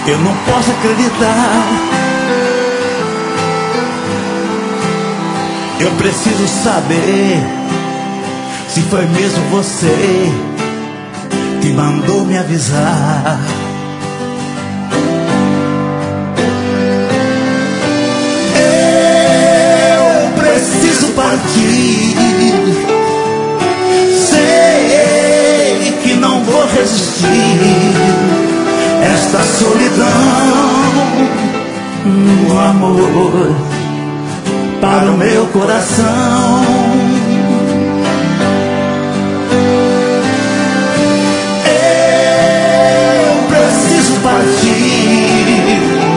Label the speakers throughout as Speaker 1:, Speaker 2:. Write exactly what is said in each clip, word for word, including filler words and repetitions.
Speaker 1: Eu não posso acreditar. Eu preciso saber se foi mesmo você que mandou me avisar. Eu preciso partir. Sei que não vou resistir esta solidão, o amor para o meu coração. Eu preciso partir.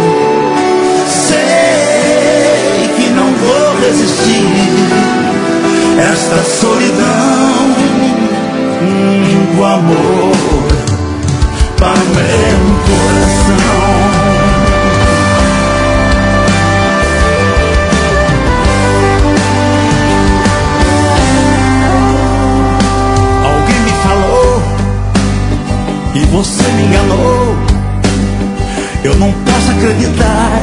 Speaker 1: Sei que não vou resistir esta solidão, o amor para o meu coração. Alguém me falou e você me enganou. Eu não posso acreditar.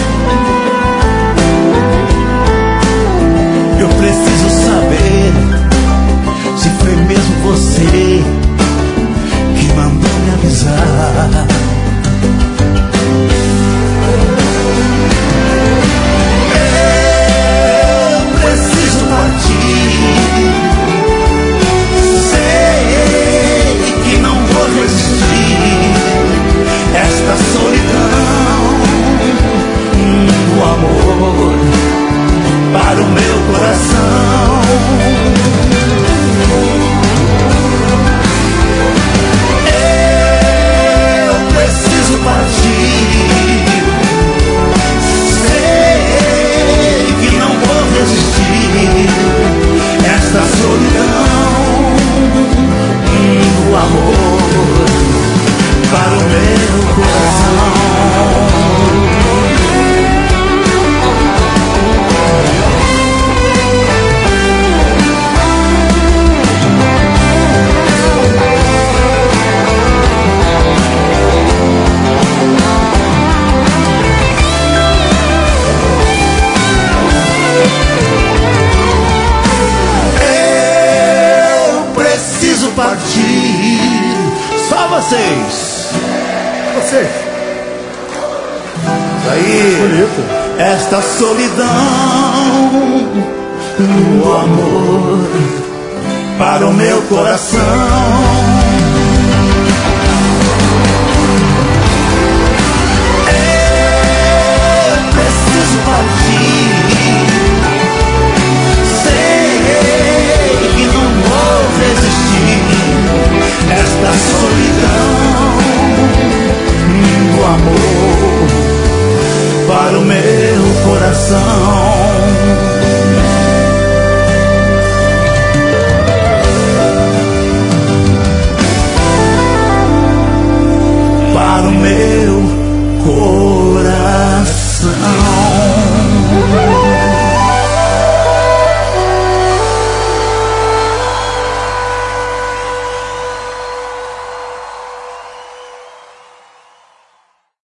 Speaker 1: Eu preciso saber se foi mesmo você que mandou me avisar. Eu preciso partir. Sei que não vou resistir esta solidão, o amor para o meu coração. Esta solidão, o amor para o meu coração. Partir, só vocês,
Speaker 2: vocês.
Speaker 1: Aí, bonito. Esta solidão, o amor para o meu coração. Eu preciso partir. Sei que não vou resistir esta solidão, do amor para o meu coração.